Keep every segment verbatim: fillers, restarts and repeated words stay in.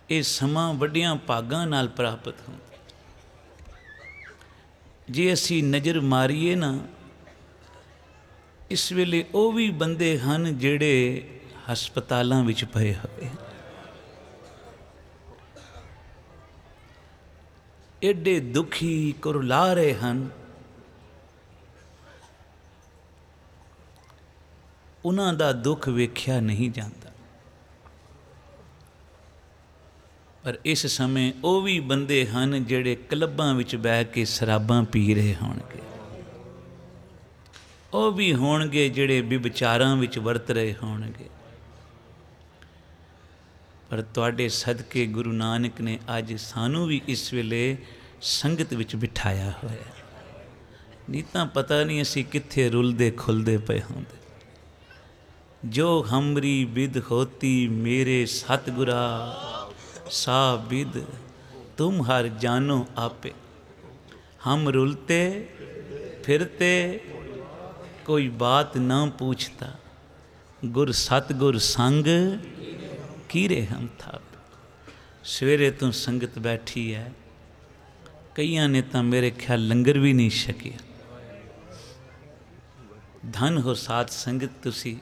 ये समा वड्डियां भागां नाल प्राप्त हो। जे असी नज़र मारीए ना, इस वेले वो भी बंदे हैं जिहड़े हस्पतालों विच पए होए, एडे दुखी कुरला रहे हैं। उन्हां दा दुख वेख्या नहीं जाता, पर इस समय वो भी बंदे हैं जिहड़े क्लबां विच बह के शराबां पी रहे होणगे, वो भी होणगे जिहड़े विचारां विच वरत रहे होणगे। पर तुहाडे सदके गुरु नानक ने अज सानू भी इस वेले संगत विच बिठाया होया, नहीं तां पता नहीं असी कित्थे रुलदे खुलदे पे होंदे। जो हमरी विद होती मेरे सतगुरा, सा विद तुम हर जानो आपे। हम रुलते फिरते कोई बात ना पूछता, गुर सतगुर संग कीरे हम था। सवेरे तो संगत बैठी है, कईयां ने तो मेरे ख्याल लंगर भी नहीं छकिया। धन हो साथ संगत तुसी।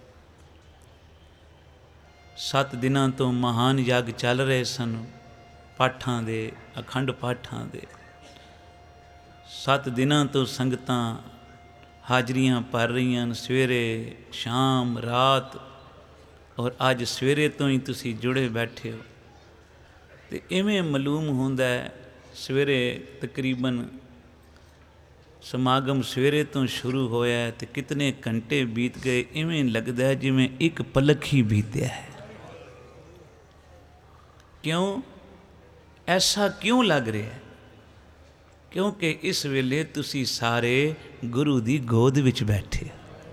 सत्त दिनां तो महान यज्ञ चल रहे सन, पाठां दे, अखंड पाठां दे। सत्त दिनां तो संगतां हाजरियां भर रही, सवेरे शाम रात, और अज सवेरे तो ही तुसी जुड़े बैठे हो। तो इवें मालूम होंदा है, सवेरे तकरीबन समागम सवेरे तो शुरू होया तो कितने घंटे बीत गए, इवें लगता है जिवें एक पलक ही बीतया है। क्यों ऐसा क्यों लग रहा है? क्योंकि इस वेले तुसी सारे गुरु दी गोद विच बैठे।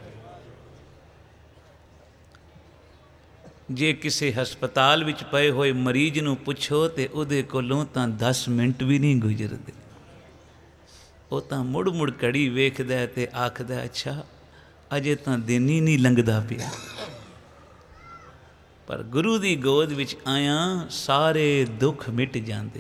जे किसी हस्पताल विच पए हुए मरीज नूं पुछो तो उहदे कोलों तां दस मिनट भी नहीं गुजरदे। वो तां मुड़ मुड़ घड़ी वेखदा ते आखदा अच्छा अजे तां दिन ही नहीं लंघदा पिया। पर गुरु दी गोद विच आया सारे दुख मिट जाते,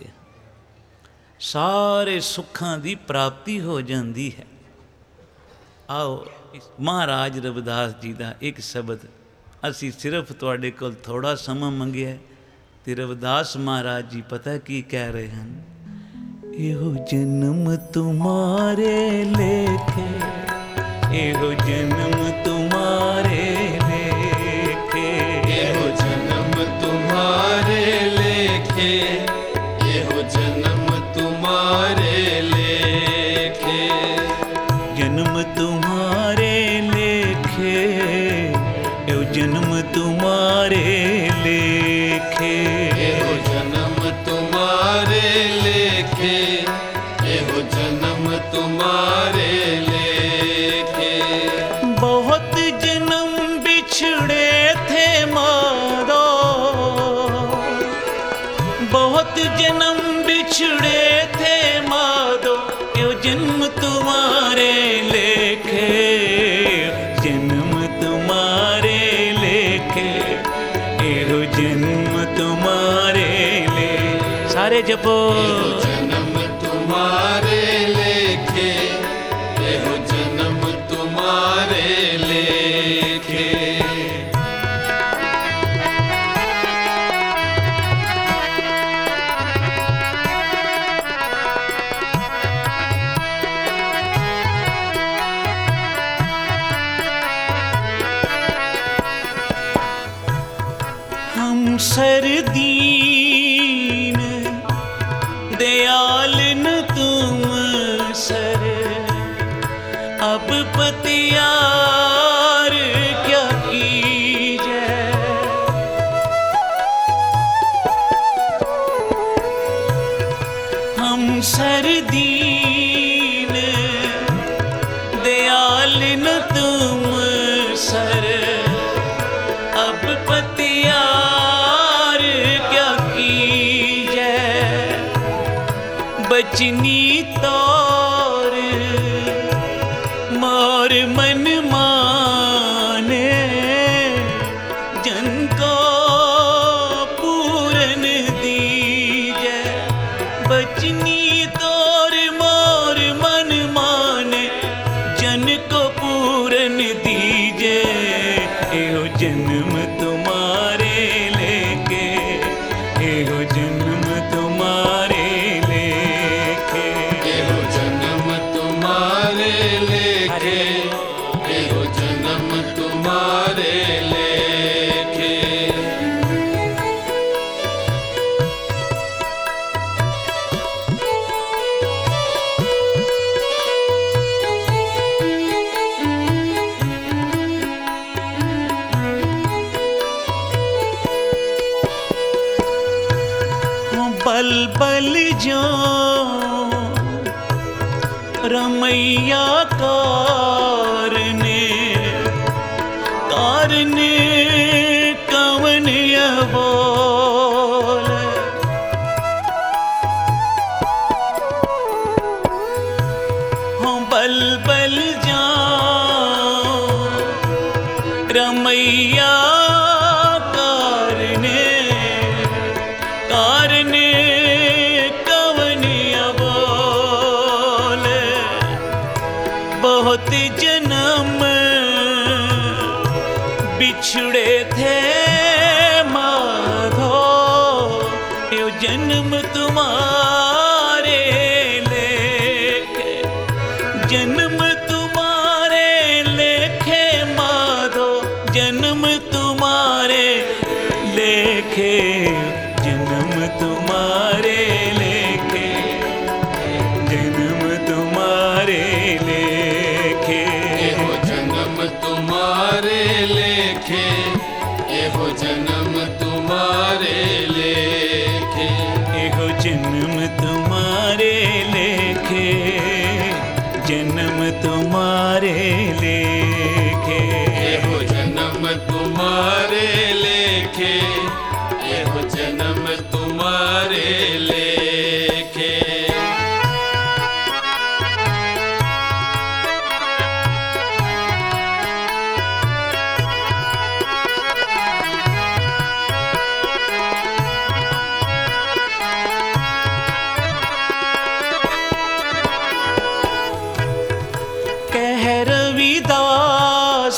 सारे सुखां दी प्राप्ति हो जाती है। आओ महाराज रविदास जी का एक शब्द असी सिर्फ तुहाडे कोल थोड़ा समा मंगिया, ते रविदास महाराज जी पता की कह रहे हैं? एहो जन्म तुम्हारे लेखे, एहो जन्म तुम्हारे लेखे, एहो जन्म तुम्हारे लेखे, एहो जन्म तुम्हारे लेखे, जन्म तुम्हारे लेखे, एहो जन्म तुम्हारे लेखे, एहो जन्म तुम्हारे लेखे, एहो जन्म तुम्हारे लेखे। बहुत जन्म बिछड़े थे मारो, बहुत जन्म बिछड़े थे मारो, यो जन्म तुम्हारे लेखे, जन्म तुम्हारे लेखे, यो जन्म तुम्हारे ले। सारे जपो जन्म तुम्हारे लेखे, एहो जन्म तुम्हारे लेखे। हम सरदीन दयाल न तुम सर, अब पतियार क्या कीजे। हम सरदीन दयाल न तुम सर, अब पतियार क्या कीजे। बचनी तौर मोर मन माने, जन को पूरन बल बल जो रमैया कारने कारने कवन बोल हो बल बल जो रमैया कारने कारने कवनिया बोल बहुत जन्म बिछड़े थे माधो यो जन्म तुम्हारे लेके जन्म तुम्हारे लेखे माधो जन्म तुम्हारे लेखे जन्म तुम्हारे लेखे जन्म तुम्हारे लेखे एहो जन्म तुम्हारे लेखे एहो जन्म तुम्हारे लेखे एहो जन्म तुम्हारे लेखे जन्म तुम्हारे लेखे एहो जन्म तुम्हारे लेखे एहो जन्म तुम्हारे लेखे कह रविदास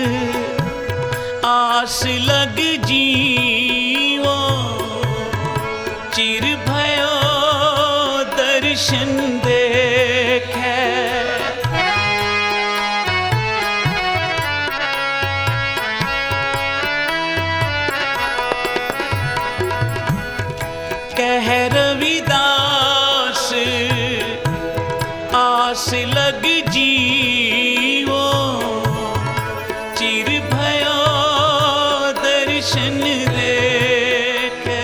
आस लग जीवो चिर भयो दर्शन देखे कह रविदास आस लग जीवो चिर भयो दर्शन देखे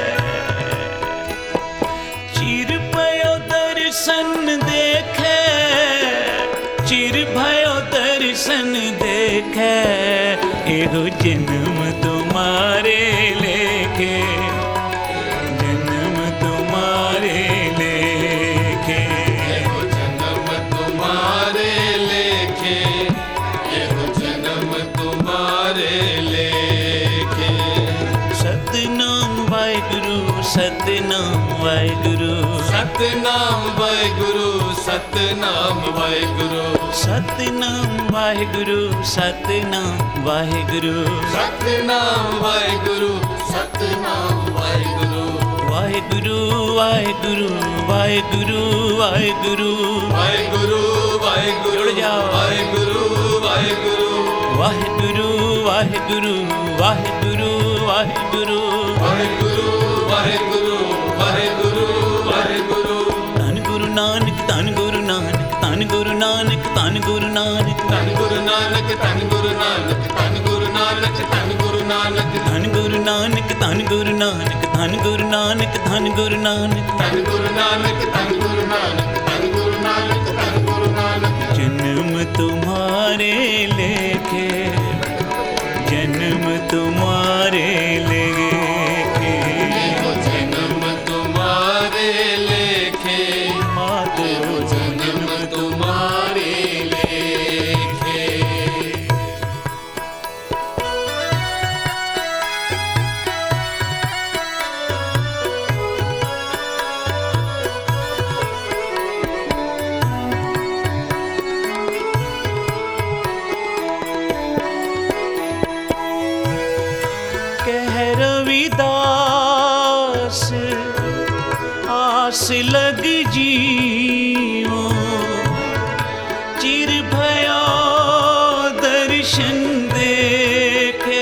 चिर भयो दर्शन देखे चिर भयो दर्शन देखे एहो जन्म तुम्हारे लेके जन्म तुम्हारे लेके एहो जन्म तुम्हारे लेखे एहो जन्म तुम्हारे लेखे सतनाम वाहिगुरु सतनाम वाहिगुरु सतनाम वाहिगुरु सतनाम वाहिगुरु सतनाम वाहिगुरु सतनाम वाहिगुरु सतनाम वाहिगुरु सतनाम वाहिगुरु वाहिगुरु वाहिगुरु वाहिगुरु वाहिगुरु वाहिगुरु वाहिगुरु जुड़ जाओ। वाहिगुरु वाहिगुरु वाहिगुरु वाहिगुरु वाहिगुरु वाहिगुरु वाहिगुरु वाहिगुरु वाहिगुरु वाहिगुरु धन गुरु नानक धन गुरु नानक धन गुरु नानक धन गुरु नानक धन गुरु नानक धन गुरु नानक धन गुरु नानक धन गुरु नानक धन गुरु नानक धन गुरु नानक धन गुरु नानक धन गुरु नानक धन गुरु नानक धन गुरु नानक धन गुरु नानक धन गुरु नानक जन्म तुम्हारे लेके जन्म तुम्हारे लेके एहो जन्म तुम्हारे लेखे माधो एहो जन्म तुम्हारे लेखे कह रविदास आस लग जीवो चिर भयो दर्शन देखे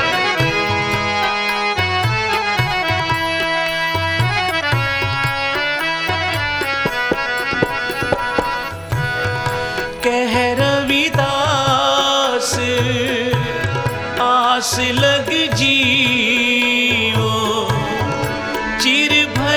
कह रविदास आस लग जीवो चिर भय